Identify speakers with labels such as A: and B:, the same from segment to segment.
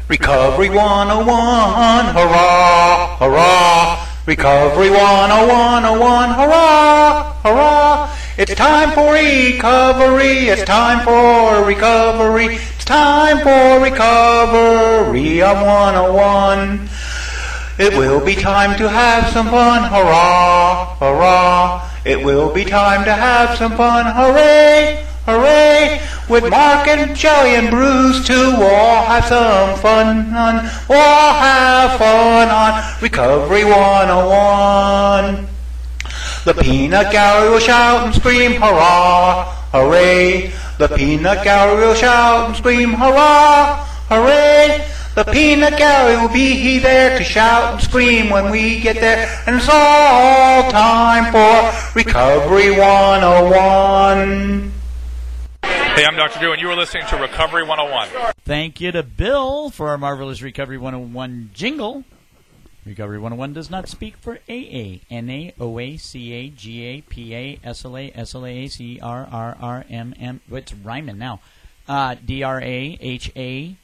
A: Recovery 101, hurrah, hurrah. Recovery 101, hurrah, hurrah. It's time for recovery, it's time for recovery, it's time for recovery of 101. It will be time to have some fun, hurrah, hurrah. It will be time to have some fun, hooray, hooray. With Mark and Shelley and Bruce too, we'll all have some fun. We'll all have fun on Recovery 101. The peanut gallery will shout and scream, hurrah, hooray. The peanut gallery will shout and scream, hurrah, hooray. The peanut gallery will be there to shout and scream when we get there. And it's all time for Recovery 101.
B: Hey, I'm Dr. Drew, and you were listening to Recovery 101.
C: Thank you to Bill for our marvelous Recovery 101 jingle. Recovery 101 does not speak for AA, NA, OA, CA, GA, PA, SLA, SLA, CR, RRMM. It's rhyming now. DRA, HA,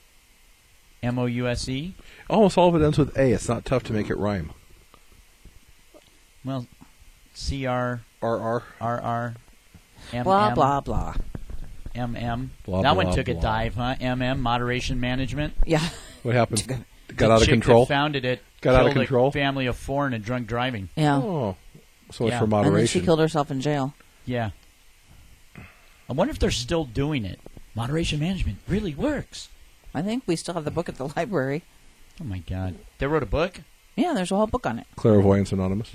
C: MOUSE.
D: Almost all of it ends with A. It's not tough to make it rhyme.
C: Well, CR,
D: RR.
C: RR, MM.
E: Blah, blah, blah.
C: MM.
D: Blah,
C: that
D: blah,
C: one took a
D: blah.
C: dive, huh? MM, moderation management.
E: Yeah.
D: What happened? Got
C: The
D: out of
C: chick
D: control?
C: that founded it
D: Got out of
C: killed
D: control?
C: a family of 4 in drunk driving.
E: Yeah.
D: Oh. So much
C: Yeah.
D: for
E: And then
D: moderation.
E: she killed herself in jail.
C: Yeah. I wonder if they're still doing it. Moderation management really works.
E: I think we still have the book at the library.
C: Oh, my God. They wrote a book?
E: Yeah, there's a whole book on it.
D: Clairvoyance Anonymous.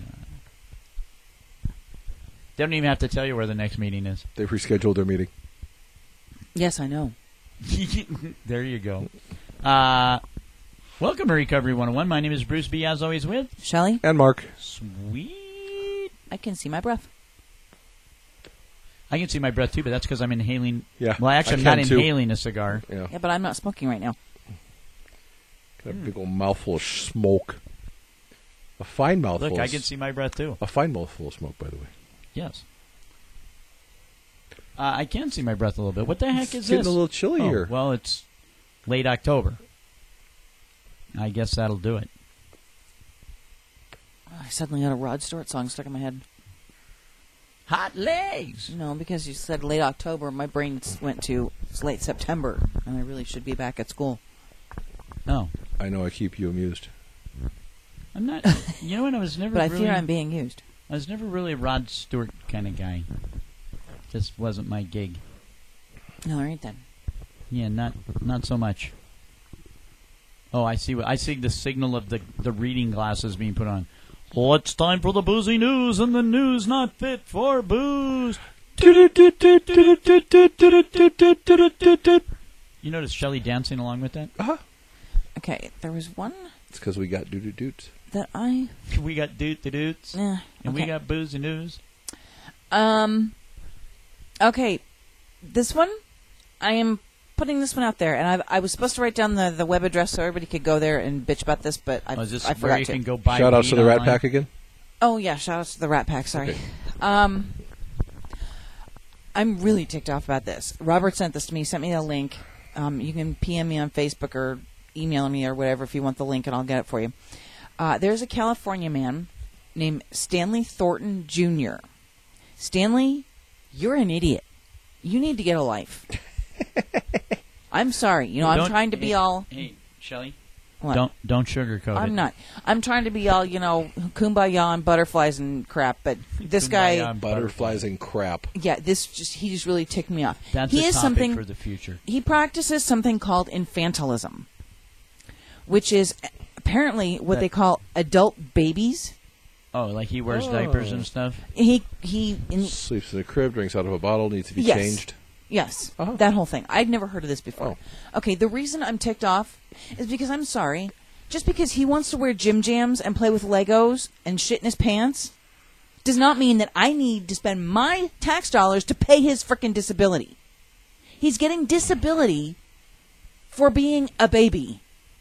C: They don't even have to tell you where the next meeting is.
D: They've rescheduled their meeting.
E: Yes, I know.
C: There you go. Welcome to Recovery 101. My name is Bruce B. As always with
E: Shelley?
D: And Mark.
C: Sweet.
E: I can see my breath.
C: I can see my breath too, but that's because I'm inhaling.
D: Yeah.
C: Well, actually,
D: I
C: I'm not
D: can, too.
C: inhaling a cigar.
D: Yeah.
E: Yeah, but I'm not smoking right now.
D: Got a big old mouthful of smoke. A fine mouthful.
C: Look, I can see my breath too.
D: A fine mouthful of smoke, by the way.
C: Yes. I can see my breath a little bit. What the heck
D: It's
C: is
D: getting
C: this?
D: a little chilly here.
C: Well, it's late October. I guess that'll do it.
E: I suddenly got a Rod Stewart song stuck in my head.
C: Hot legs.
E: No, because you said late October, my brain went to it's late September, and I really should be back at school.
C: Oh,
D: I know I keep you amused.
C: I'm not. You know what? I was never.
E: But I
C: really,
E: fear I'm being used.
C: I was never really a Rod Stewart kind of guy. Just wasn't my gig.
E: All right, then.
C: Yeah, not so much. Oh, I see. I see the signal of the reading glasses being put on. Well, it's time for the boozy news, and the news not fit for booze. You notice Shelley dancing along with that?
D: Uh-huh.
E: Okay, there was one
D: It's because we got doo-doo-doots.
E: that I...
C: We got doot-de-doots,
E: Eh,
C: and we
E: okay.
C: got boozy news.
E: Okay, this one, I am putting this one out there, and I was supposed to write down the web address so everybody could go there and bitch about this, but I
C: Is this
E: I
C: where
E: forgot
C: you
E: to.
C: can go buy
D: Shout outs to
C: weed
D: the Rat
C: online?
D: Pack again.
E: Oh, yeah, shout-outs to the Rat Pack, sorry.
D: Okay.
E: I'm really ticked off about this. Robert sent this to me. He sent me a link. You can PM me on Facebook or email me or whatever if you want the link, and I'll get it for you. There's a California man named Stanley Thornton Jr. Stanley, you're an idiot. You need to get a life. I'm sorry. You know, I'm trying to be all...
C: Hey, Shelley,
E: What?
C: don't sugarcoat it.
E: I'm not. I'm trying to be all, you know, kumbaya and butterflies and crap, but this guy...
C: Kumbaya and
D: Butterflies and crap.
E: Yeah, he just really ticked me off.
C: That's
E: he
C: a
E: is
C: topic
E: something
C: for the future.
E: He practices something called infantilism, which is apparently what they call adult babies.
C: Oh, like he wears diapers and stuff?
D: Sleeps in a crib, drinks out of a bottle, needs to be
E: Yes.
D: changed.
E: Yes,
D: Oh.
E: that whole thing. I'd never heard of this before.
D: Oh.
E: Okay, the reason I'm ticked off is because I'm sorry. Just because he wants to wear gym jams and play with Legos and shit in his pants does not mean that I need to spend my tax dollars to pay his frickin' disability. He's getting disability for being a baby.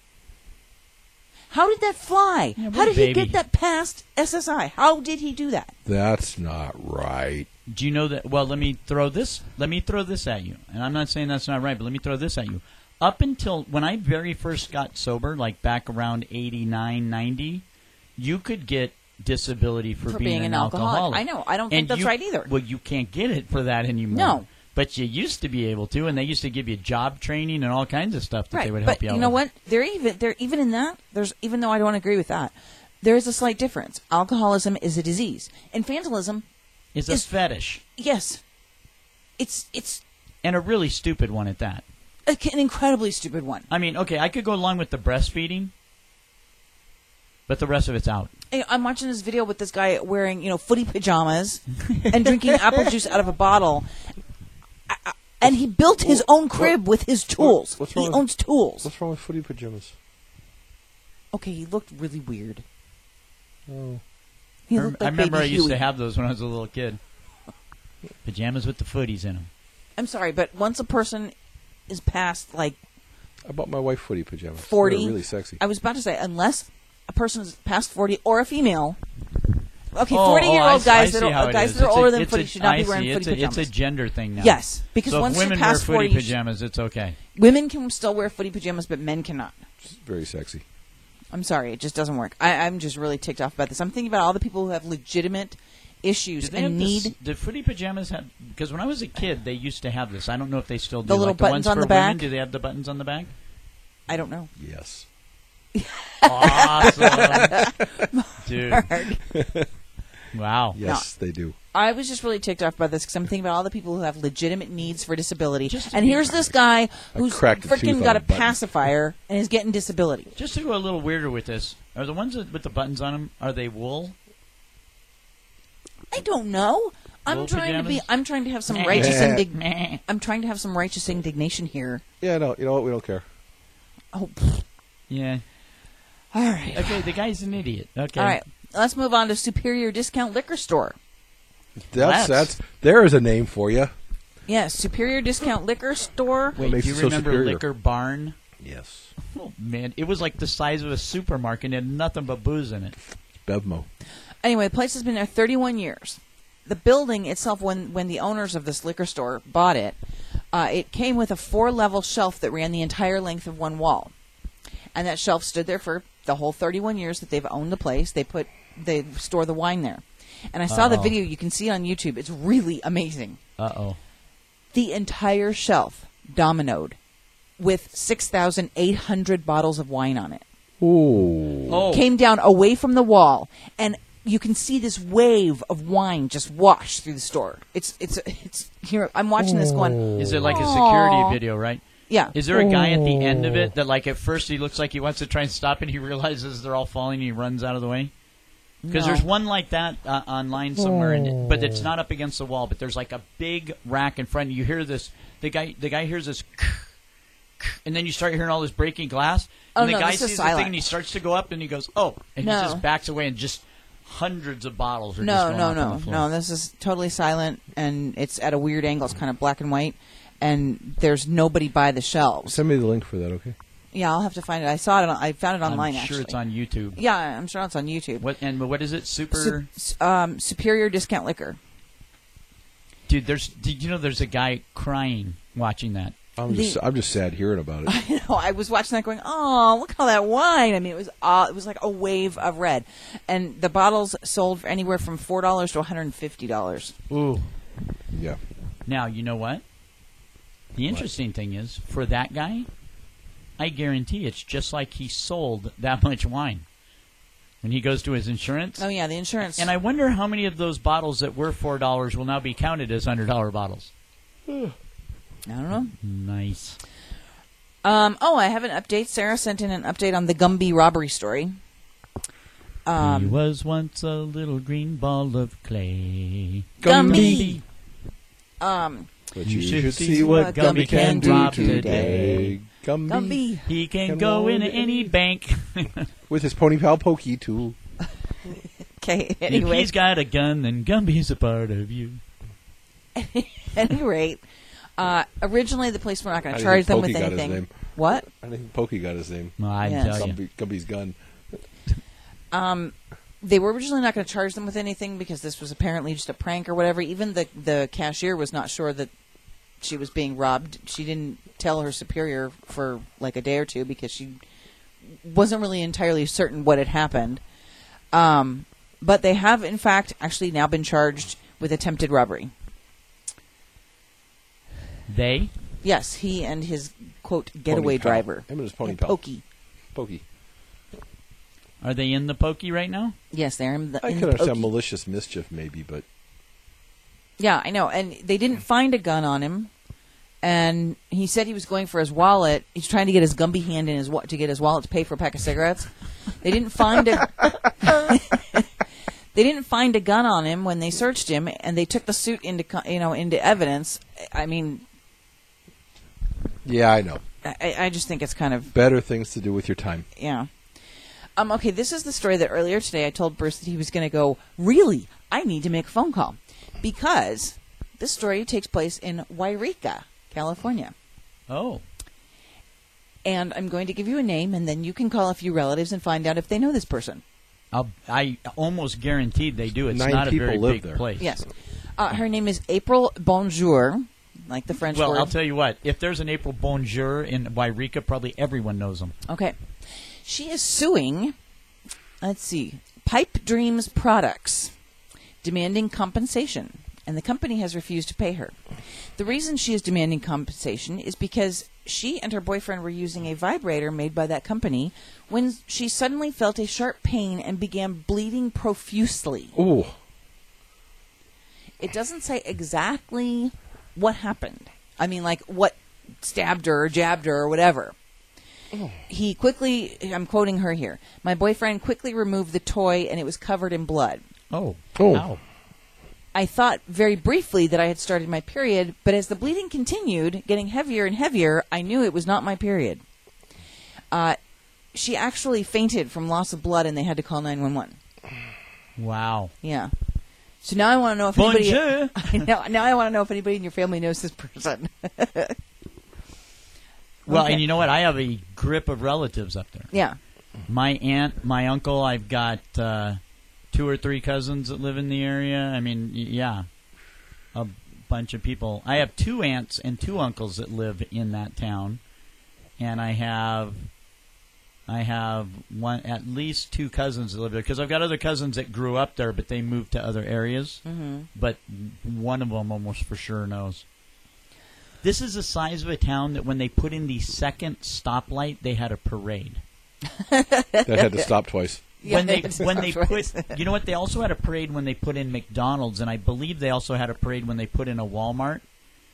E: How did that fly?
C: Yeah, what
E: How did he
C: baby?
E: get that past SSI? How did he do that?
D: That's not right.
C: Do you know that? Well, let me throw this at you. And I'm not saying that's not right, but let me throw this at you. up until when I very first got sober, like back around 89, 90, you could get disability for being an alcoholic.
E: I know. I don't think that's right either.
C: Well, you can't get it for that anymore.
E: No.
C: But you used to be able to, and they used to give you job training and all kinds of stuff that they would help you out with.
E: But you know what? They're even in that. Even though I don't agree with that, there is a slight difference. Alcoholism is a disease. Infantilism
C: is a fetish.
E: Yes. It's
C: and a really stupid one at that.
E: An incredibly stupid one.
C: I mean, okay, I could go along with the breastfeeding, but the rest of it's out.
E: I'm watching this video with this guy wearing, footy pajamas and drinking apple juice out of a bottle. And he built his own crib with his tools. He owns tools.
D: What's wrong with footy pajamas?
E: Okay, he looked really weird.
D: Oh.
E: He looked like
C: I remember
E: Baby
C: I used
E: Huey.
C: to have those when I was a little kid. Pajamas with the footies in them.
E: I'm sorry, but once a person is past, like,
D: I bought my wife footy pajamas.
E: 40.
D: They're really sexy.
E: I was about to say, unless a person is past 40 or a female. Okay, 40-year-old guys that are older than 40 should not be wearing footy pajamas.
C: It's a gender thing now.
E: Yes, because
C: so
E: once
C: if women
E: you're past
C: wear
E: 40,
C: footy pajamas, it's okay.
E: Women can still wear footy pajamas, but men cannot.
D: It's very sexy.
E: I'm sorry, it just doesn't work. I'm just really ticked off about this. I'm thinking about all the people who have legitimate issues and need.
C: The footy pajamas have, because when I was a kid, they used to have this. I don't know if they still do.
E: The little
C: like
E: buttons
C: the ones
E: on
C: for
E: the back?
C: women, do they have the buttons on the back?
E: I don't know.
D: Yes.
C: Awesome, dude. Wow.
D: Yes, they do.
E: I was just really ticked off by this because I'm thinking about all the people who have legitimate needs for disability. And here's this guy who's
D: cracked a tooth
E: freaking
D: on
E: got
D: a
E: a
D: button.
E: pacifier and is getting disability.
C: Just to go a little weirder with this, are the ones with the buttons on them, are they wool?
E: I don't know.
C: Wool pajamas?
E: I'm trying to have some I'm trying to have some righteous indignation here.
D: Yeah, no, you know what? We don't care.
E: Oh,
C: Yeah.
E: all right.
C: Okay, the guy's an idiot. Okay.
E: All right. Let's move on to Superior Discount Liquor Store.
D: That's there is a name for you.
E: Yes, Superior Discount Liquor Store.
C: Wait,
D: makes
C: do you
D: it so
C: remember
D: superior?
C: Liquor Barn?
D: Yes.
C: Oh, man, it was like the size of a supermarket and had nothing but booze in it.
D: Bevmo.
E: Anyway, the place has been there 31 years. The building itself, when the owners of this liquor store bought it, it came with a 4-level shelf that ran the entire length of one wall. And that shelf stood there for the whole 31 years that they've owned the place. They store the wine there. And I saw the video. You can see it on YouTube. It's really amazing.
C: Uh-oh.
E: The entire shelf dominoed with 6,800 bottles of wine on it.
D: Ooh.
C: Oh.
E: Came down away from the wall, and you can see this wave of wine just wash through the store. It's here. I'm watching this going.
C: Is it like a security video, right?
E: Yeah.
C: Is there a guy at the end of it that, like, at first he looks like he wants to try and stop it, he realizes they're all falling, and he runs out of the way? Because
E: No.
C: there's one like that online somewhere, but it's not up against the wall. But there's like a big rack in front. You hear this. The guy hears this, and then you start hearing all this breaking glass. And the guy
E: this is
C: sees the thing,
E: silent.
C: and he starts to go up, and he goes, "Oh!" And
E: No.
C: he just backs away, and just hundreds of bottles are just
E: No,
C: going
E: no,
C: off on
E: no,
C: the floor.
E: no. This is totally silent, and it's at a weird angle. It's kind of black and white, and there's nobody by the shelves.
D: Send me the link for that, okay?
E: Yeah, I'll have to find it. I saw it. I found it online.
C: I'm sure
E: actually,
C: it's on YouTube.
E: Yeah, I'm sure it's on YouTube.
C: What is it? Super.
E: Superior Discount Liquor.
C: Dude, did you know there's a guy crying watching that?
D: I'm just sad hearing about it.
E: You know, I was watching that going, oh, look at all that wine. I mean, it was like a wave of red. And the bottles sold for anywhere from $4 to $150.
C: Ooh.
D: Yeah.
C: Now, you know what? The interesting thing is, for that guy, I guarantee it's just like he sold that much wine. When he goes to his insurance.
E: Oh, yeah, the insurance.
C: And I wonder how many of those bottles that were $4 will now be counted as $100 bottles.
E: I don't know.
C: Nice.
E: I have an update. Sarah sent in an update on the Gumby robbery story.
C: He was once a little green ball of clay.
E: Gumby.
D: But you should see what
E: Gumby can do
C: today.
E: Gumby.
C: He can go into any bank.
D: With his pony pal Pokey, too.
E: Okay,
C: If
E: anyway.
C: he's got a gun, then Gumby's a part of you.
E: At any rate, originally the police were not going
D: I
E: to
D: didn't
E: charge
D: think
E: them with
D: Pokey got his
E: anything.
D: name.
E: What?
D: I think Pokey got his name.
C: Well, I
E: Yes.
C: tell you.
D: Gumby's gun.
E: They were originally not going to charge them with anything because this was apparently just a prank or whatever. Even the cashier was not sure that she was being robbed. She didn't tell her superior for like a day or two because she wasn't really entirely certain what had happened. But they have, in fact, actually now been charged with attempted robbery.
C: They?
E: Yes, he and his, quote, getaway driver.
D: Him and his pony
E: And
D: pal.
E: Pokey.
D: Pokey.
C: Are they in the pokey right now?
E: Yes, they're in the
D: I
E: in
D: could
E: the
D: understand
E: Pokey.
D: malicious mischief, maybe, but
E: Yeah, I know. And they didn't find a gun on him. And he said he was going for his wallet. He's trying to get his Gumby hand in to get his wallet to pay for a pack of cigarettes. They didn't find a They didn't find a gun on him when they searched him, and they took the suit into evidence. I mean,
D: yeah, I know.
E: I just think it's kind of
D: Better things to do with your time.
E: yeah. Okay, this is the story that earlier today I told Bruce that he was going to go, really, I need to make a phone call. Because this story takes place in Wairika, California.
C: Oh.
E: And I'm going to give you a name, and then you can call a few relatives and find out if they know this person.
C: I almost guaranteed they do. It's
D: 9
C: not a
D: people
C: very
D: live
C: big
D: there.
C: place.
E: Yes. Her name is April Bonjour, like the French
C: Well,
E: word.
C: I'll tell you what. If there's an April Bonjour in Wairika, probably everyone knows them.
E: Okay. She is suing, let's see, Pipe Dreams Products, demanding compensation, and the company has refused to pay her. The reason she is demanding compensation is because she and her boyfriend were using a vibrator made by that company when she suddenly felt a sharp pain and began bleeding profusely.
D: Ooh.
E: It doesn't say exactly what happened. I mean, like what stabbed her or jabbed her or whatever. He quickly, I'm quoting her here, my boyfriend quickly removed the toy and it was covered in blood.
C: Oh.
D: Oh.
C: Ow.
E: I thought very briefly that I had started my period, but as the bleeding continued, getting heavier and heavier, I knew it was not my period. She actually fainted from loss of blood and they had to call 911.
C: Wow.
E: Yeah. So now I want to know if
C: Bonjour.
E: now I want to know if anybody in your family knows this person.
C: Well,
E: Okay.
C: and you know what? I have a grip of relatives up there.
E: Yeah.
C: My aunt, my uncle, I've got 2 or 3 cousins that live in the area. I mean, yeah, a bunch of people. I have 2 aunts and 2 uncles that live in that town, and I have at least 2 cousins that live there because I've got other cousins that grew up there, but they moved to other areas.
E: Mm-hmm.
C: But one of them almost for sure knows. This is the size of a town that when they put in the second stoplight, they had a parade.
D: That had to stop twice.
E: Yeah,
C: when they
E: it's
C: put, you know what? They also had a parade when they put in McDonald's, and I believe they also had a parade when they put in a Walmart.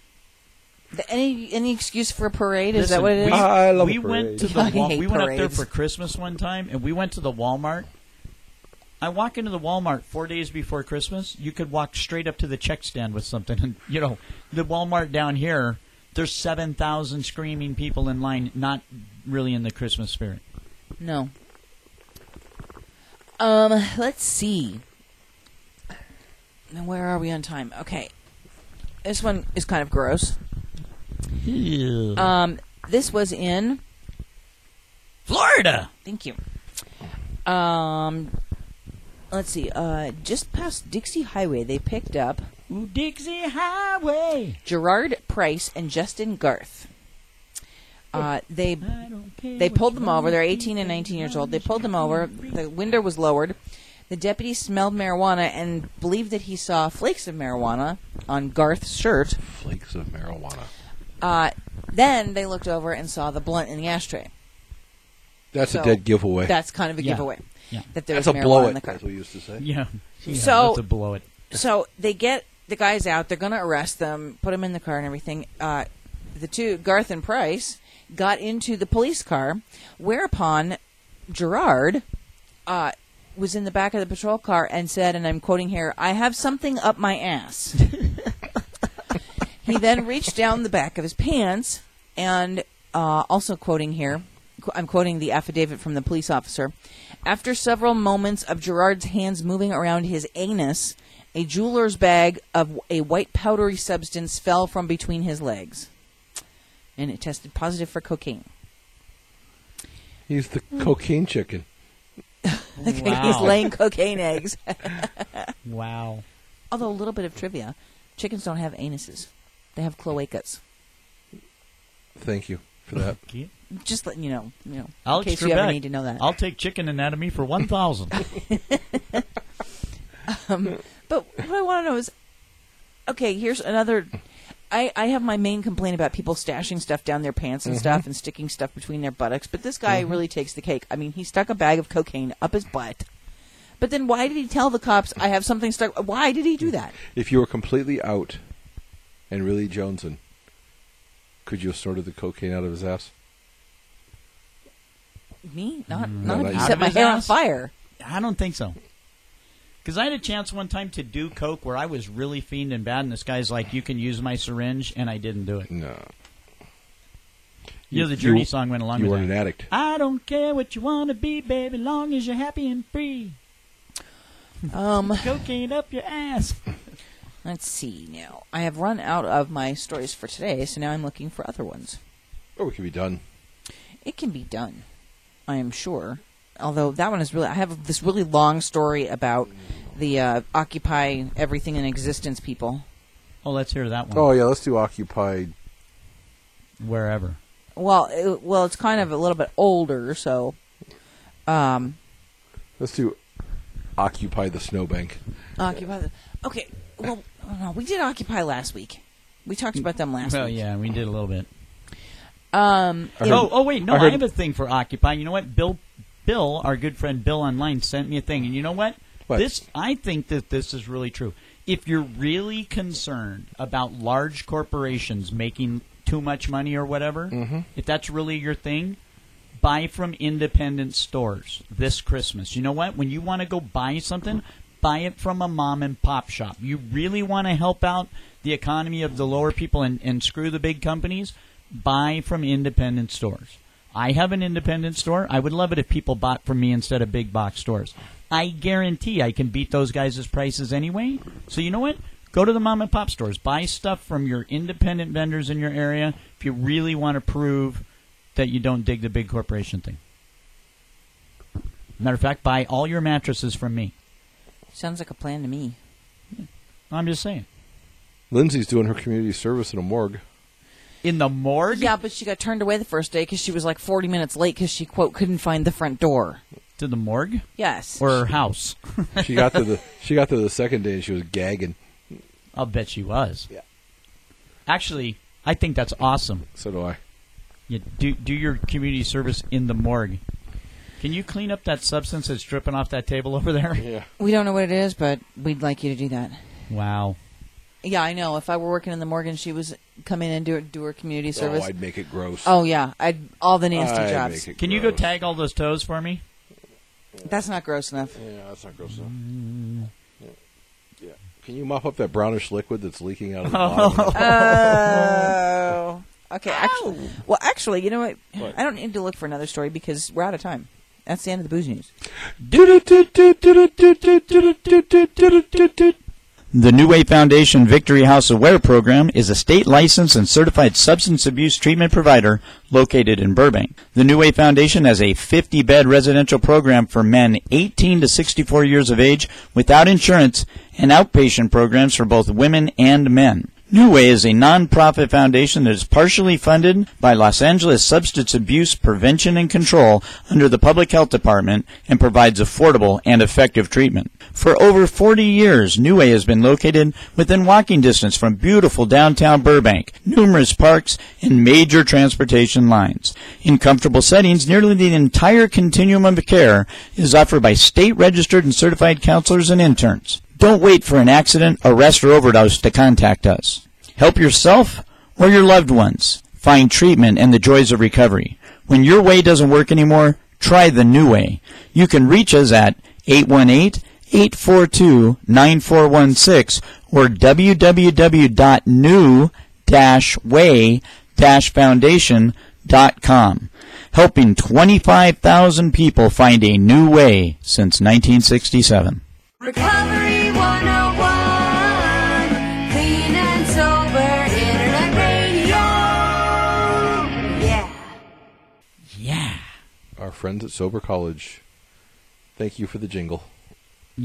E: Any excuse for a parade? Is
C: Listen,
E: that what it is?
D: I love
C: we
D: a
C: went
D: parade.
C: to the
E: I hate
C: we went up there
E: parades.
C: for Christmas one time, and we went to the Walmart. I walk into the Walmart 4 days before Christmas. You could walk straight up to the check stand with something, and you know the Walmart down here. There's 7,000 screaming people in line, not really in the Christmas spirit.
E: No. Let's see. Now, where are we on time? Okay. This one is kind of gross. This was in
C: Florida.
E: Thank you. Let's see. Just past Dixie Highway, they picked up
C: Ooh, Dixie Highway.
E: Gerard Price and Justin Garth. They pulled them over. They're 18 and 19 years old. They pulled them over. The window was lowered. The deputy smelled marijuana and believed that he saw flakes of marijuana on Garth's shirt.
D: Flakes of marijuana.
E: Then they looked over and saw the blunt in the ashtray.
D: That's
E: So,
D: a dead giveaway.
E: That's kind of a
C: Yeah.
E: giveaway.
C: Yeah.
E: That there
D: That's
E: was
D: a
E: marijuana
D: blow
E: in the
D: it,
E: car.
D: as we used to say.
C: Yeah.
E: So-
C: that's a blow it.
E: So they get the guys out. They're going to arrest them, put them in the car and everything. The two, Garth and Price, got into the police car, whereupon Gerard was in the back of the patrol car and said, and I'm quoting here, "I have something up my ass." He then reached down the back of his pants and, also quoting here, I'm quoting the affidavit from the police officer, after several moments of Gerard's hands moving around his anus, a jeweler's bag of a white powdery substance fell from between his legs. And it tested positive for cocaine.
D: He's the cocaine chicken.
E: He's
C: Wow.
E: laying cocaine eggs.
C: Wow.
E: Although a little bit of trivia, chickens don't have anuses. They have cloacas.
D: Thank you for that.
E: Just letting you know,
C: Alex
E: in case you ever
C: Trebek,
E: need to know that.
C: I'll take Chicken Anatomy for 1,000.
E: But what I want to know is, okay, here's another. I have my main complaint about people stashing stuff down their pants and stuff and sticking stuff between their buttocks, but this guy really takes the cake. I mean, he stuck a bag of cocaine up his butt. But then why did he tell the cops, I have something stuck? Why did he do that?
D: If you were completely out and really jonesing, could you have snorted the cocaine out of his ass?
E: Me? Not
D: not
E: if you
D: you.
E: set my
C: Out of his
E: hair on
C: ass?
E: fire.
C: I don't think so. Because I had a chance one time to do coke where I was really fiending bad, and this guy's like, you can use my syringe, and I didn't do it.
D: No.
C: You know the Journey song went along
D: You
C: with
D: weren't
C: that.
D: an addict.
C: I don't care what you want to be, baby, long as you're happy and free. Cocaine up your ass.
E: Let's see now. I have run out of my stories for today, so now I'm looking for other ones.
D: Oh, we could be done.
E: It can be done, I am sure. Although that one is really, I have this really long story about the Occupy Everything in Existence people.
C: Oh, let's hear that one.
D: Oh, yeah, let's do Occupy.
C: Wherever.
E: Well, it's kind of a little bit older, so.
D: Let's do Occupy the Snowbank.
E: Occupy. Okay, well, no, we did Occupy last week. We talked about them last
C: Well,
E: week.
C: yeah, we did a little bit.
E: It-
C: Wait, no, I have a thing for Occupy. You know what? Bill, our good friend Bill online sent me a thing, and you know what?
D: What?
C: I think that this is really true. If you're really concerned about large corporations making too much money or whatever, if that's really your thing, buy from independent stores this Christmas. You know what? When you want to go buy something, buy it from a mom and pop shop. You really want to help out the economy of the lower people and screw the big companies, buy from independent stores. I have an independent store. I would love it if people bought from me instead of big box stores. I guarantee I can beat those guys' prices anyway. So you know what? Go to the mom and pop stores. Buy stuff from your independent vendors in your area if you really want to prove that you don't dig the big corporation thing. Matter of fact, buy all your mattresses from me.
E: Sounds like a plan to me.
C: I'm just saying.
D: Lindsay's doing her community service in a morgue.
C: In the morgue?
E: Yeah, but she got turned away the first day because she was like 40 minutes late because she, quote, couldn't find the front door.
C: To the morgue?
E: Yes.
C: Or her house?
D: She got to the second day and she was gagging.
C: I'll bet she was.
D: Yeah.
C: Actually, I think that's awesome.
D: So do I.
C: You do your community service in the morgue. Can you clean up that substance that's dripping off that table over there?
D: Yeah.
E: We don't know what it is, but we'd like you to do that.
C: Wow.
E: Yeah, I know. If I were working in the morgue and she was come in and do her community service.
D: Oh, I'd make it gross.
E: Oh, yeah. All the nasty
D: I'd
E: jobs.
D: make it
C: Can you go
D: gross.
C: tag all those toes for me?
E: That's not gross enough.
D: Yeah, that's not gross enough. Yeah. Can you mop up that brownish liquid that's leaking out of the bottom?
E: Oh. Okay, actually, you know what?
D: What?
E: I don't need to look for another story because we're out of time. That's the end of the booze news.
C: The New Way Foundation Victory House Aware program is a state licensed and certified substance abuse treatment provider located in Burbank. The New Way Foundation has a 50-bed residential program for men 18 to 64 years of age without insurance and outpatient programs for both women and men. New Way is a non-profit foundation that is partially funded by Los Angeles Substance Abuse Prevention and Control under the Public Health Department and provides affordable and effective treatment. For over 40 years, New Way has been located within walking distance from beautiful downtown Burbank, numerous parks, and major transportation lines. In comfortable settings, nearly the entire continuum of care is offered by state-registered and certified counselors and interns. Don't wait for an accident, arrest, or overdose to contact us. Help yourself or your loved ones find treatment and the joys of recovery. When your way doesn't work anymore, try the New Way. You can reach us at 818-842-9416 or www.new-way-foundation.com. Helping 25,000 people find a new way since 1967.
F: Recovery 101, clean and sober internet radio. Yeah.
C: Yeah.
D: Our friends at Sober College, thank you for the jingle.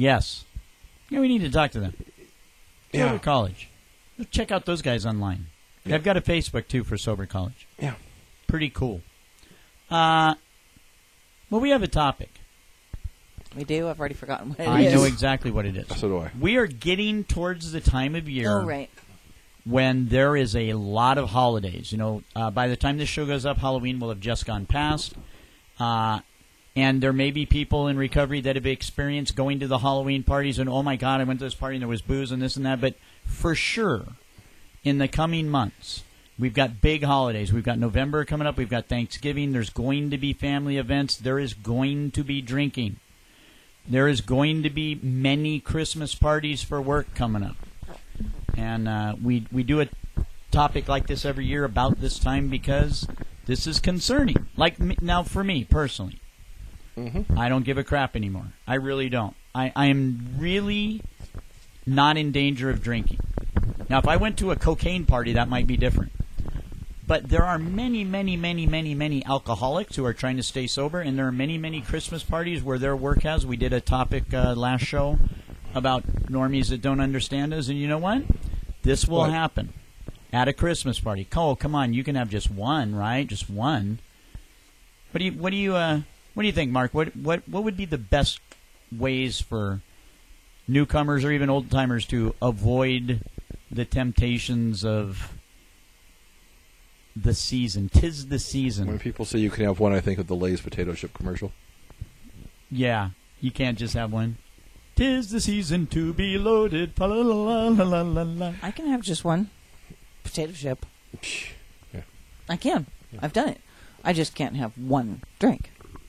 C: Yes. Yeah, we need to talk to them. Go
D: Yeah.
C: to college. Check out those guys online. I've got a Facebook, too, for Sober College.
D: Yeah.
C: Pretty cool. Well, we have a topic.
E: We do? I've already forgotten what it
C: I
E: is.
C: know exactly what it is.
D: So do I.
C: We are getting towards the time of year
E: Oh, right.
C: when there is a lot of holidays. You know, by the time this show goes up, Halloween will have just gone past. And there may be people in recovery that have experienced going to the Halloween parties and, oh, my God, I went to this party and there was booze and this and that. But for sure, in the coming months, we've got big holidays. We've got November coming up. We've got Thanksgiving. There's going to be family events. There is going to be drinking. There is going to be many Christmas parties for work coming up. And we do a topic like this every year about this time because this is concerning. Like now for me personally, I don't give a crap anymore. I really don't. I am really not in danger of drinking. Now, if I went to a cocaine party, that might be different. But there are many, many, many, many, many alcoholics who are trying to stay sober, and there are many, many Christmas parties where their work has. We did a topic last show about normies that don't understand us, and you know what? This will happen at a Christmas party. Cole, come on, you can have just one, right? Just one. What do you think, Mark? What would be the best ways for newcomers or even old timers to avoid the temptations of the season? 'Tis the season.
D: When people say you can have one, I think of the Lay's potato chip commercial.
C: Yeah, you can't just have one. 'Tis the season to be loaded. La, la, la, la, la, la.
E: I can have just one potato chip.
D: Yeah.
E: I can. I've done it. I just can't have one drink.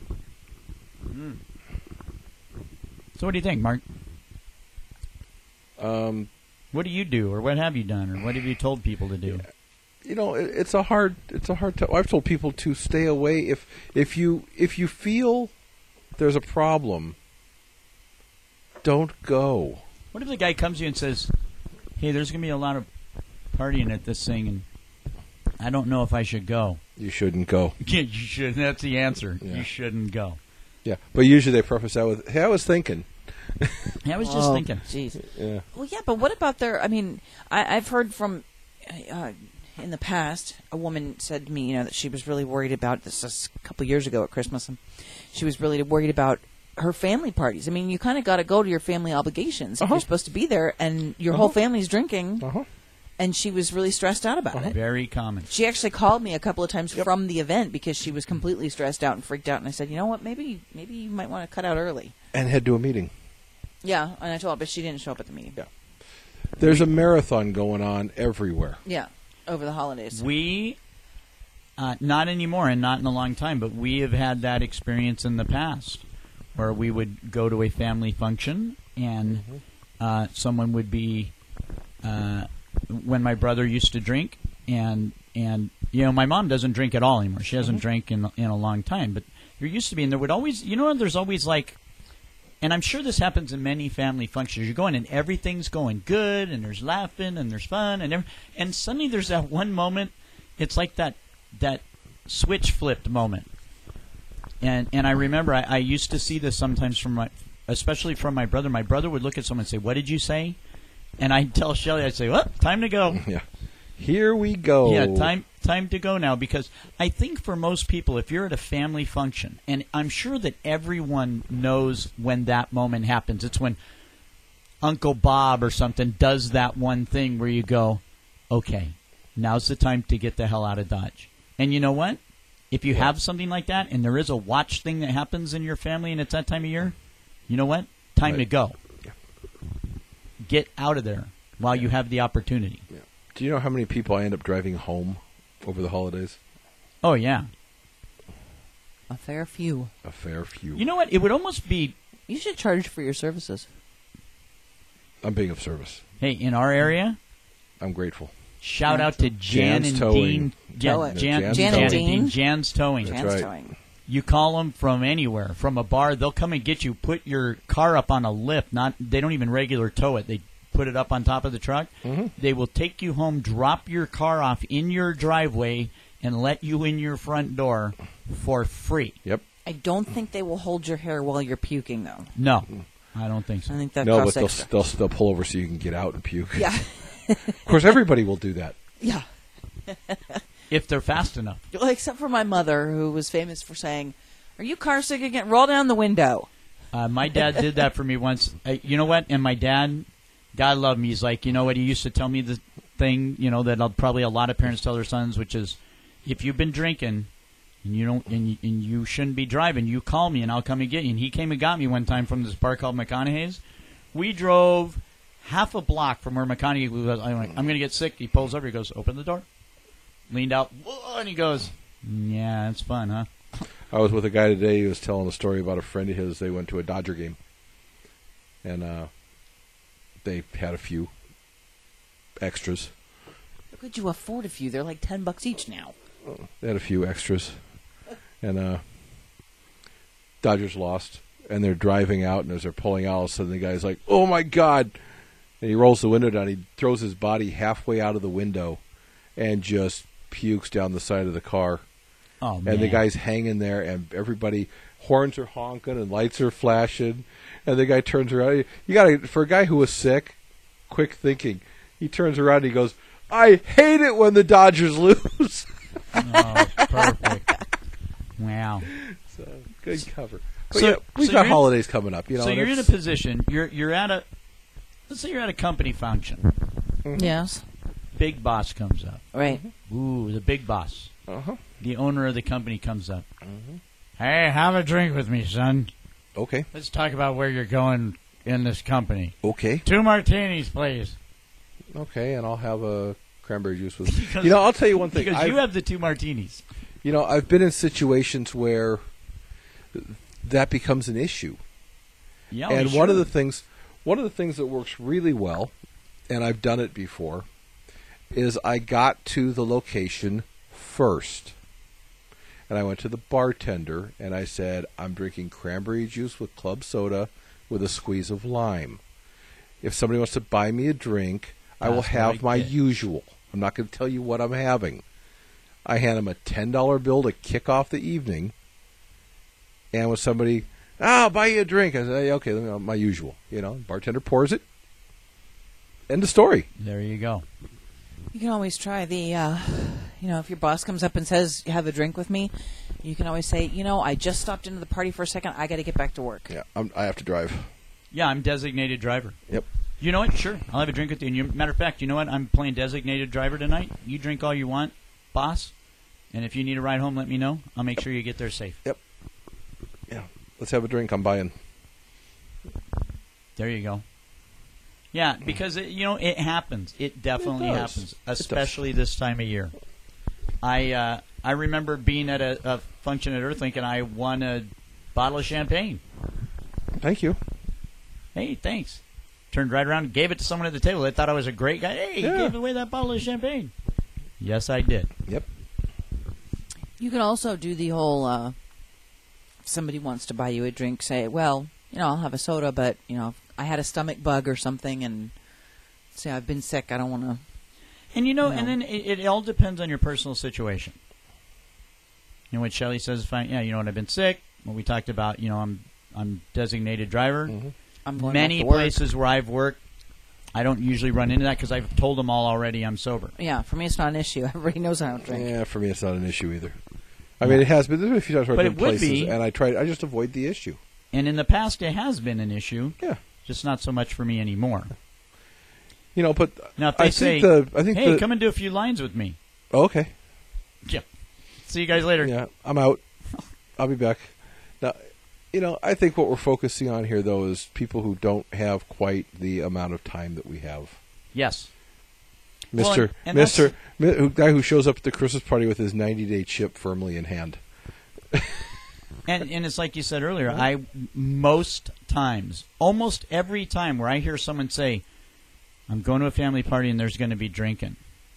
C: So what do you think, Mark?
D: Um,
C: What do you do, or what have you done, or what have you told people to do?
D: you know, it's a hard. I've told people to stay away if you feel there's a problem. Don't go.
C: What if the guy comes to you and says, "Hey, there's going to be a lot of partying at this thing, and I don't know if I should go."
D: You shouldn't go.
C: Yeah, you shouldn't. That's the answer.
D: Yeah.
C: You shouldn't go.
D: Yeah, but usually they preface that with, "Hey, I was thinking."
C: I was just thinking.
E: Jeez.
D: Yeah.
E: Well, yeah, but what about their? I mean, I've heard from in the past. A woman said to me, that she was really worried about this. A couple years ago at Christmas, and she was really worried about her family parties. I mean, you kind of got to go to your family obligations if you're supposed to be there, and your whole family's drinking. And she was really stressed out about it.
C: Very common.
E: She actually called me a couple of times from the event because she was completely stressed out and freaked out. And I said, you know what, maybe you might want to cut out early.
D: And head to a meeting.
E: Yeah, and I told her, but she didn't show up at the meeting.
D: Yeah. There's a marathon going on everywhere.
E: Yeah, over the holidays.
C: We, not anymore and not in a long time, but we have had that experience in the past where we would go to a family function and someone would be... when my brother used to drink, and my mom doesn't drink at all anymore. She hasn't drank in a long time. But there used to be, and there would always, there's always like, and I'm sure this happens in many family functions. You're going and everything's going good, and there's laughing, and there's fun, and suddenly there's that one moment. It's like that switch flipped moment. And I remember I used to see this sometimes especially from my brother. My brother would look at someone and say, "What did you say?" And I'd tell Shelley, I'd say, well, time to go.
D: Yeah. Here we go.
C: Yeah, time to go now. Because I think for most people, if you're at a family function, and I'm sure that everyone knows when that moment happens. It's when Uncle Bob or something does that one thing where you go, okay, now's the time to get the hell out of Dodge. And you know what? If you have something like that and there is a watch thing that happens in your family and it's that time of year, you know what? Time to go. Get out of there while you have the opportunity.
D: Yeah. Do you know how many people I end up driving home over the holidays?
C: Oh, yeah.
E: A fair few.
D: A fair few.
C: You know what? It would almost be...
E: You should charge for your services.
D: I'm being of service.
C: Hey, in our area,
D: I'm grateful.
C: shout out to Jan
D: Jan's
C: and
D: Towing.
C: Dean. Jan
D: Jan's
C: and
D: Towing.
C: Dean. Jan's Towing.
D: That's
E: Chance
D: right.
E: towing.
C: You call them from anywhere, from a bar. They'll come and get you. Put your car up on a lift. They don't even regular tow it. They put it up on top of the truck. They will take you home, drop your car off in your driveway, and let you in your front door for free.
D: Yep.
E: I don't think they will hold your hair while you're puking, though.
C: No, I don't think so.
E: I think that
D: No,
E: costs
D: but
E: extra.
D: they'll pull over so you can get out and puke.
E: Yeah.
D: Of course, everybody will do that.
E: Yeah.
C: if they're fast enough.
E: Well, except for my mother, who was famous for saying, "Are you car sick again? Roll down the window."
C: My dad did that for me once. You know what? And my dad, God love him, he's like, you know what? He used to tell me the thing, that probably a lot of parents tell their sons, which is, if you've been drinking and you don't, and you shouldn't be driving, you call me and I'll come and get you. And he came and got me one time from this bar called McConaughey's. We drove half a block from where McConaughey was. I went, I'm going to get sick. He pulls over. He goes, open the door. Leaned out, and he goes, yeah, it's fun, huh?
D: I was with a guy today who was telling a story about a friend of his. They went to a Dodger game, and they had a few extras.
E: How could you afford a few? They're like $10 each now.
D: They had a few extras, and Dodgers lost, and they're driving out, and as they're pulling out, all of a sudden the guy's like, "Oh my God!" And he rolls the window down. He throws his body halfway out of the window, and just pukes down the side of the car.
C: Oh, man.
D: And the guy's hanging there, and everybody, horns are honking and lights are flashing, and the guy turns around. You got to, for a guy who was sick, quick thinking. He turns around and he goes, "I hate it when the Dodgers lose."
C: Oh, perfect. Wow.
D: So good cover. But
C: So-
D: yeah, we've
C: so
D: got
C: you're-
D: holidays coming up.
C: So you're in a position. You're at a. Let's say you're at a company function.
E: Yes.
C: Big boss comes up.
E: Right.
C: Ooh, the big boss.
D: Uh-huh.
C: The owner of the company comes up. Hey, have a drink with me, son.
D: Okay.
C: Let's talk about where you're going in this company.
D: Okay.
C: 2 martinis, please.
D: Okay, and I'll have a cranberry juice with.
C: Because-
D: I'll tell you one thing.
C: Because you have the 2 martinis.
D: I've been in situations where that becomes an issue.
C: Yeah,
D: And
C: sure.
D: one of the things that works really well, and I've done it before, is I got to the location first. And I went to the bartender and I said, "I'm drinking cranberry juice with club soda with a squeeze of lime. If somebody wants to buy me a drink, I will
C: That's what
D: have
C: I
D: my
C: did.
D: usual. I'm not going to tell you what I'm having." I hand him a $10 bill to kick off the evening. And with somebody, "I'll buy you a drink," I say, "Okay, let me my usual." Bartender pours it. End of story.
C: There you go.
E: You can always try the, if your boss comes up and says, "Have a drink with me," you can always say, "I just stopped into the party for a second. I got to get back to work."
D: Yeah, I have to drive.
C: Yeah, I'm designated driver.
D: Yep.
C: You know what? Sure. I'll have a drink with you. And matter of fact, you know what? I'm playing designated driver tonight. You drink all you want, boss. And if you need a ride home, let me know. I'll make sure you get there safe.
D: Yep. Yeah. Let's have a drink. I'm buying.
C: There you go. Yeah, because it happens. It definitely
D: does.
C: happens, especially this time of year. I remember being at a function at Earthlink, and I won a bottle of champagne.
D: Thank you.
C: Hey, thanks. Turned right around and gave it to someone at the table. They thought I was a great guy. Hey, you
D: Yeah.
C: gave away that bottle of champagne. Yes, I did.
D: Yep.
E: You can also do the whole, if somebody wants to buy you a drink, say, "Well, I'll have a soda, but, I had a stomach bug or something," and say, "I've been sick. I don't want to."
C: And
E: No.
C: and then it all depends on your personal situation. What Shelley says is fine. Yeah, I've been sick. What we talked about, I'm designated driver.
E: I'm going
C: Many
E: back to work.
C: places where I've worked, I don't usually run into that because I've told them all already I'm sober.
E: Yeah, for me it's not an issue. Everybody knows I don't drink.
D: Yeah, for me it's not an issue either. I mean, it has been. There's been a few times where
C: But
D: I've
C: it
D: been
C: would
D: places,
C: be.
D: and I just avoid the issue.
C: And in the past, it has been an issue.
D: Yeah.
C: Just not so much for me anymore.
D: But
C: Now, if they say, hey,
D: the,
C: come and do a few lines with me.
D: Oh, okay.
C: Yeah. See you guys later.
D: Yeah, I'm out. I'll be back. Now, I think what we're focusing on here, though, is people who don't have quite the amount of time that we have.
C: Yes. Well, and
D: Guy who shows up at the Christmas party with his 90-day chip firmly in hand.
C: And it's like you said earlier, most times, almost every time where I hear someone say, "I'm going to a family party and there's going to be drinking,"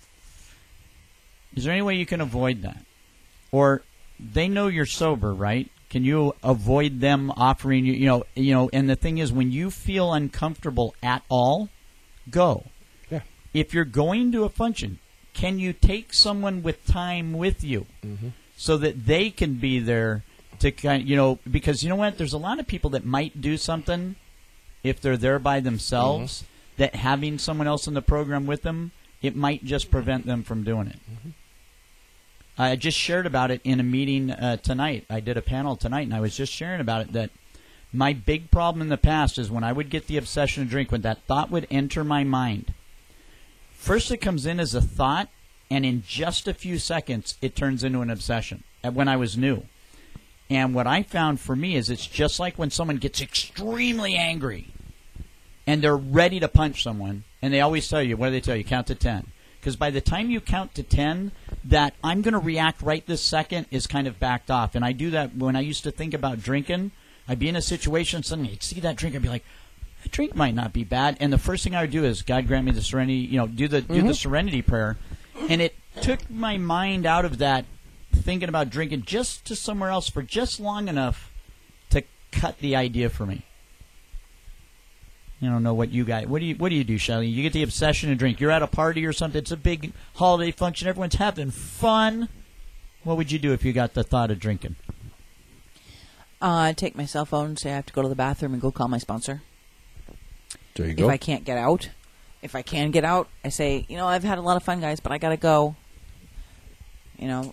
C: is there any way you can avoid that? Or they know you're sober, right? Can you avoid them offering you, and the thing is, when you feel uncomfortable at all, go.
D: Yeah.
C: If you're going to a function, can you take someone with time with you so that they can be there to because you know what? There's a lot of people that might do something if they're there by themselves that having someone else in the program with them it might just prevent them from doing it.
D: Mm-hmm.
C: I just shared about it in a meeting tonight. I did a panel tonight, and I was just sharing about it that my big problem in the past is when I would get the obsession to drink, when that thought would enter my mind. First it comes in as a thought, and in just a few seconds it turns into an obsession when I was new. And what I found for me is it's just like when someone gets extremely angry and they're ready to punch someone, and they always tell you, what do they tell you? Count to 10. Because by the time you count to 10, that I'm going to react right this second is kind of backed off. And I do that when I used to think about drinking. I'd be in a situation, suddenly I'd see that drink, I'd be like, that drink might not be bad. And the first thing I would do is, God grant me the serenity, do the serenity prayer. And it took my mind out of that thinking about drinking just to somewhere else for just long enough to cut the idea for me. I don't know what you guys. What do you do, Shelley? You get the obsession to drink. You're at a party or something. It's a big holiday function. Everyone's having fun. What would you do if you got the thought of drinking?
E: I'd take my cell phone and say I have to go to the bathroom and go call my sponsor.
D: There you go.
E: If I can't get out, if I can get out, I say, I've had a lot of fun, guys, but I gotta go. And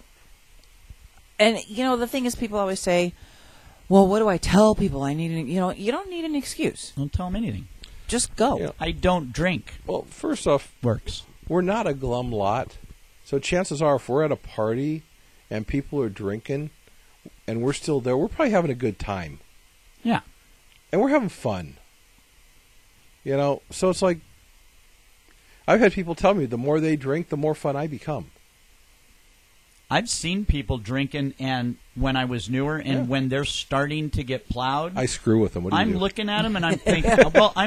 E: the thing is, people always say, "Well, what do I tell people? I need you don't need an excuse.
C: Don't tell them anything.
E: Just go."
D: Yeah.
C: I don't drink.
D: Well, first off,
C: Works.
D: we're not a glum lot. So chances are if we're at a party and people are drinking and we're still there, we're probably having a good time.
C: Yeah.
D: And we're having fun. So it's like, I've had people tell me the more they drink, the more fun I become.
C: I've seen people drinking, and when I was newer, and when they're starting to get plowed,
D: I screw with them. What do you do?
C: looking at them, and I'm thinking,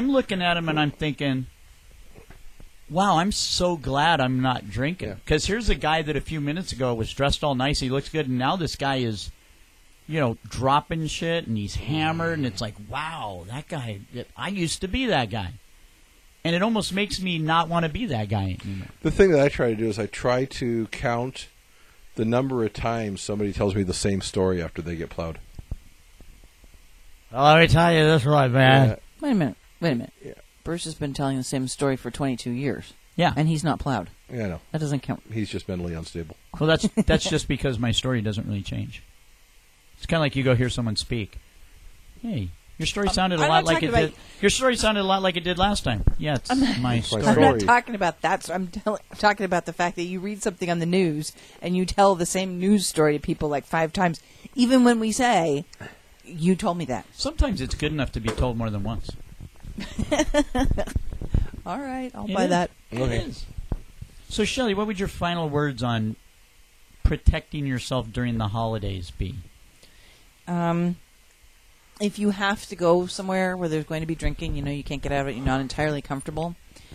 C: wow, I'm so glad I'm not drinking. Because here's a guy that a few minutes ago was dressed all nice, he looks good, and now this guy is, dropping shit, and he's hammered, and it's like, wow, that guy, I used to be that guy. And it almost makes me not want to be that guy anymore.
D: The thing that I try to do is I try to count the number of times somebody tells me the same story after they get plowed.
C: Well, let me tell you this one, man.
E: Wait a minute.
D: Yeah.
E: Bruce has been telling the same story for 22 years.
C: Yeah.
E: And he's not plowed.
D: Yeah, I know.
E: That doesn't count.
D: He's just mentally unstable.
C: Well, that's just because my story doesn't really change. It's kind of like you go hear someone speak. Hey, your story sounded a lot like it did. Your story sounded a lot like it did last time. Yeah, it's my story.
E: I'm not talking about that. So I'm talking about the fact that you read something on the news and you tell the same news story to people like 5 times, even when we say, "You told me that."
C: Sometimes it's good enough to be told more than once.
E: All right, I'll buy that.
D: Okay.
C: It is. So, Shelley, what would your final words on protecting yourself during the holidays be?
E: If you have to go somewhere where there's going to be drinking, you can't get out of it, you're not entirely comfortable,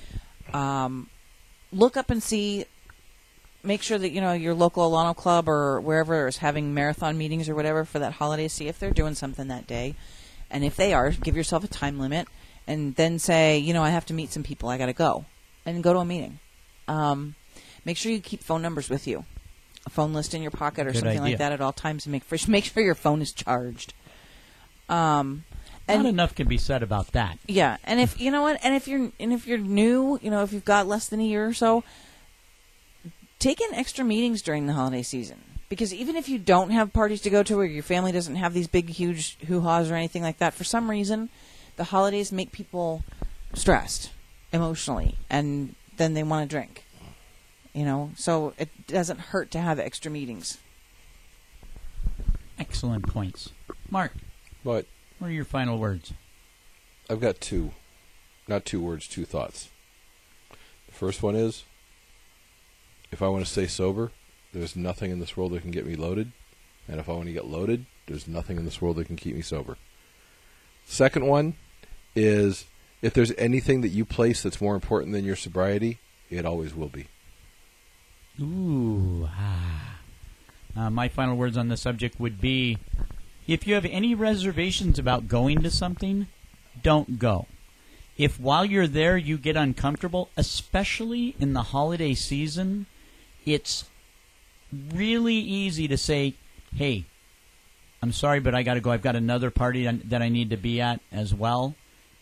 E: look up and see, make sure that, your local Alano Club or wherever is having marathon meetings or whatever for that holiday, see if they're doing something that day. And if they are, give yourself a time limit and then say, I have to meet some people, I got to go. And go to a meeting. Make sure you keep phone numbers with you. A phone list in your pocket or
C: Good
E: something
C: idea.
E: like that at all times. And make sure your phone is charged.
C: Not enough can be said about that.
E: Yeah, and if if you're new, if you've got less than a year or so, take in extra meetings during the holiday season. Because even if you don't have parties to go to or your family doesn't have these big, huge hoo-haws or anything like that, for some reason, the holidays make people stressed emotionally, and then they want to drink. So it doesn't hurt to have extra meetings.
C: Excellent points. Mark,
D: But
C: what are your final words?
D: I've got 2. Not 2 words, 2 thoughts. The first one is, if I want to stay sober, there's nothing in this world that can get me loaded. And if I want to get loaded, there's nothing in this world that can keep me sober. Second one is, if there's anything that you place that's more important than your sobriety, it always will be.
C: Ooh. My final words on the subject would be, if you have any reservations about going to something, don't go. If while you're there you get uncomfortable, especially in the holiday season, it's really easy to say, hey, I'm sorry, but I got to go. I've got another party that I need to be at as well.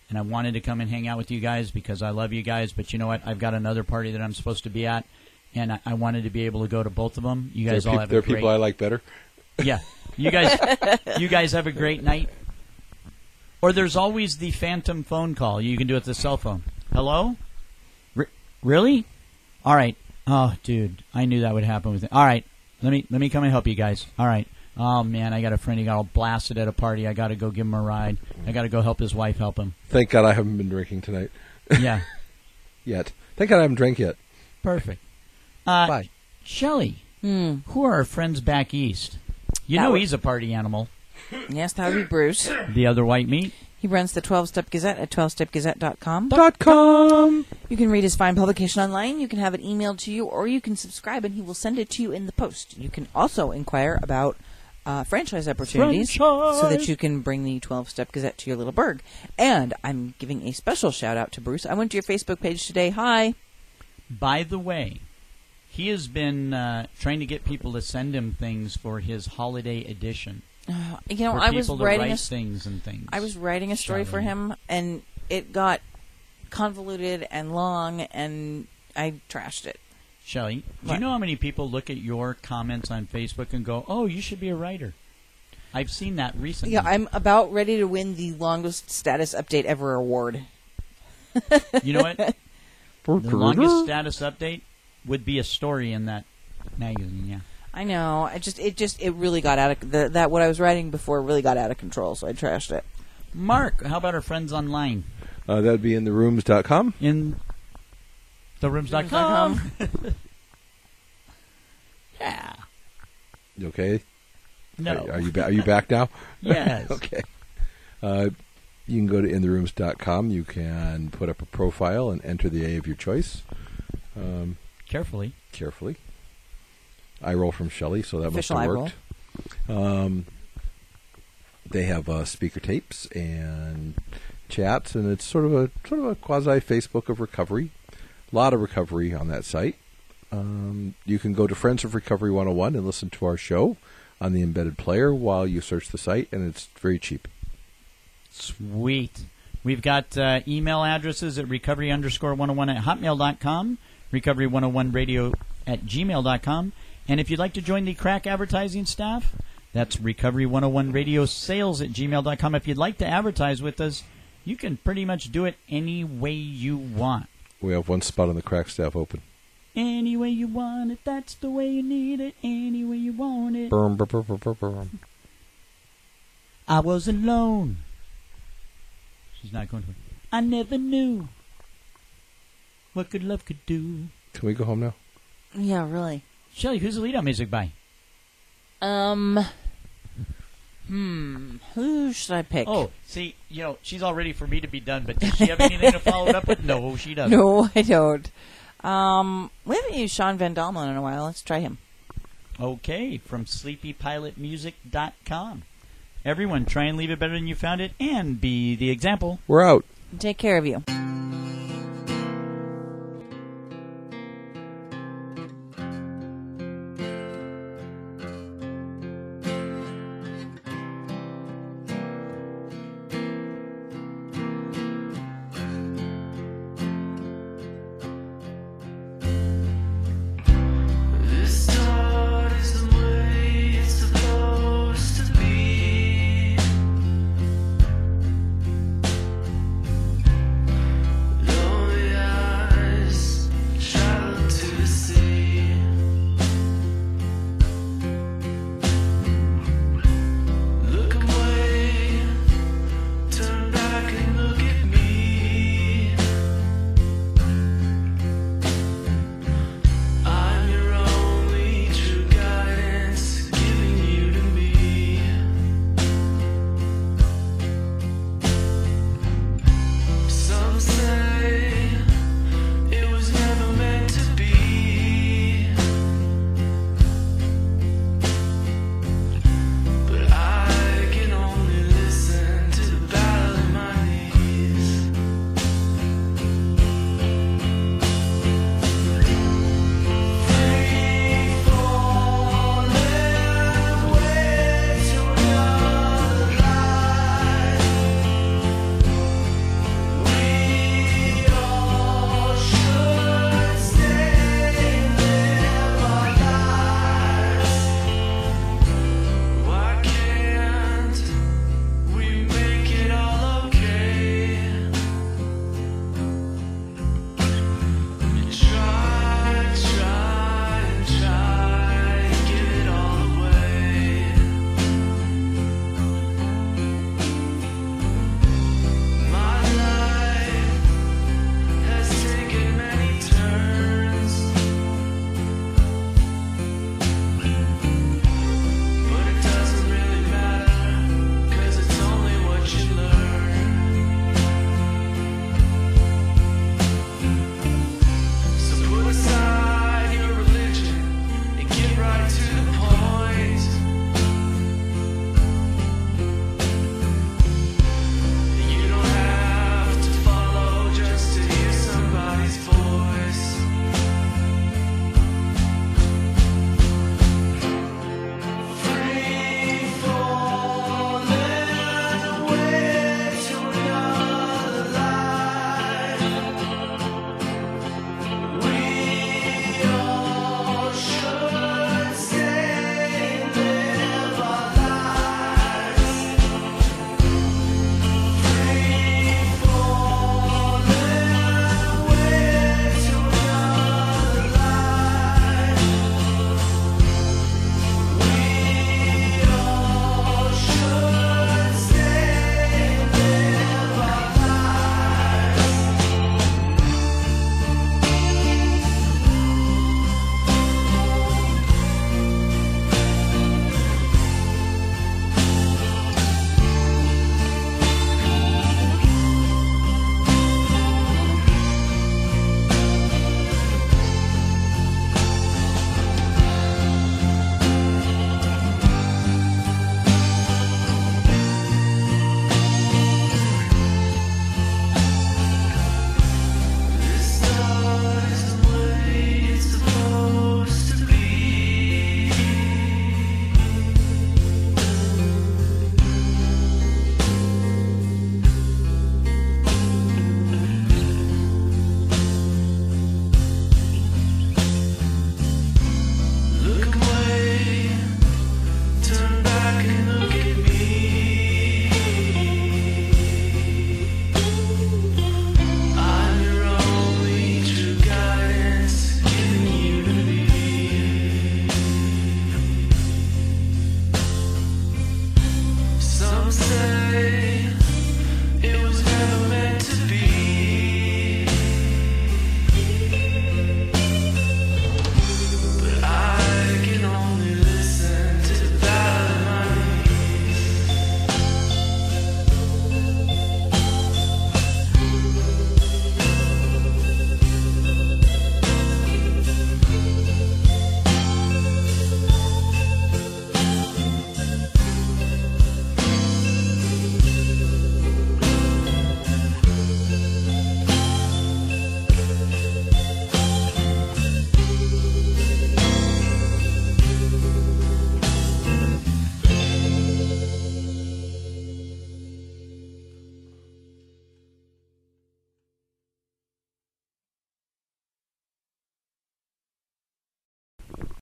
C: and I wanted to come and hang out with you guys because I love you guys. But you know what? I've got another party that I'm supposed to be at, and I wanted to be able to go to both of them. You guys all have a
D: There are
C: great...
D: people I like better.
C: Yeah. You guys have a great night. Or there's always the phantom phone call. You can do it with the cell phone. Hello? Really? All right. Oh, dude, I knew that would happen with it. All right. Let me come and help you guys. All right. Oh, man, I got a friend who got all blasted at a party. I got to go give him a ride. I got to go help his wife help him.
D: Thank God I haven't been drinking tonight.
C: Yeah.
D: Yet. Thank God I haven't drank yet.
C: Perfect.
D: Bye.
C: Shelley, who are our friends back east? You know he's a party animal.
E: Yes, that would be Bruce.
C: The other white meat.
E: He runs the 12-Step Gazette at 12stepgazette.com.
D: .com.
E: You can read his fine publication online. You can have it emailed to you, or you can subscribe, and he will send it to you in the post. You can also inquire about franchise opportunities so that you can bring the 12-Step Gazette to your little burg. And I'm giving a special shout-out to Bruce. I went to your Facebook page today. Hi.
C: By the way, he has been trying to get people to send him things for his holiday edition.
E: You know,
C: for
E: I was
C: people to
E: writing
C: write things and things.
E: I was writing a story for him, and it got convoluted and long, and I trashed it.
C: Shelley, do
E: What?
C: you know how many people look at your comments on Facebook and go, "Oh, you should be a writer"? I've seen that recently.
E: Yeah, I'm about ready to win the longest status update ever award.
C: You know what? The longest status update would be a story in that magazine. Yeah.
E: I know. It really got out of that. What I was writing before really got out of control, so I trashed it.
C: Mark, how about our friends online?
D: That would be in therooms.com.
C: In therooms.com. Yeah.
D: You okay?
C: No.
D: Are you back now?
C: Yes.
D: Okay. You can go to intherooms.com. You can put up a profile and enter the A of your choice.
C: Carefully.
D: I roll from Shelley, so that
E: Official
D: must have
E: eye
D: worked. They have speaker tapes and chats, and it's sort of a quasi Facebook of recovery. A lot of recovery on that site. You can go to Friends of Recovery 101 and listen to our show on the embedded player while you search the site, and it's very cheap.
C: Sweet. We've got email addresses at recovery_101 at hotmail.com, recovery101radio at gmail.com. And if you'd like to join the crack advertising staff, that's recovery101radio sales at gmail.com. If you'd like to advertise with us, you can pretty much do it any way you want.
D: We have one spot on the crack staff open.
C: Any way you want it, that's the way you need it, any way you want it. I was alone. She's not going to. I never knew what good love could do.
D: Can we go home now?
E: Yeah, really.
C: Shelley, who's the lead-out music by?
E: Who should I pick?
C: Oh, see, she's all ready for me to be done, but does she have anything to follow it up with? No, she doesn't.
E: No, I don't. We haven't used Sean Van Dalman in a while. Let's try him.
C: Okay, from sleepypilotmusic.com. Everyone, try and leave it better than you found it, and be the example.
D: We're out.
E: Take care of you.